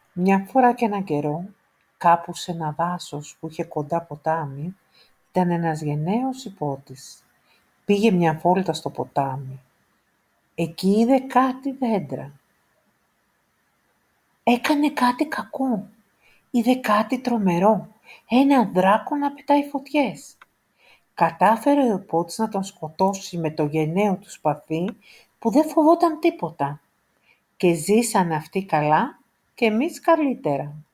Μια φορά και έναν καιρό, κάπου σε ένα δάσος που είχε κοντά ποτάμι, ήταν ένας γενναίος υπότης. Πήγε μια βόλτα στο ποτάμι. Εκεί είδε κάτι δέντρα. Έκανε κάτι κακό. Είδε κάτι τρομερό. Έναν δράκο να πετάει φωτιές. Κατάφερε ο υπότης να τον σκοτώσει με το γενναίο του σπαθί που δεν φοβόταν τίποτα. Και ζήσαν αυτοί καλά και εμείς καλύτερα.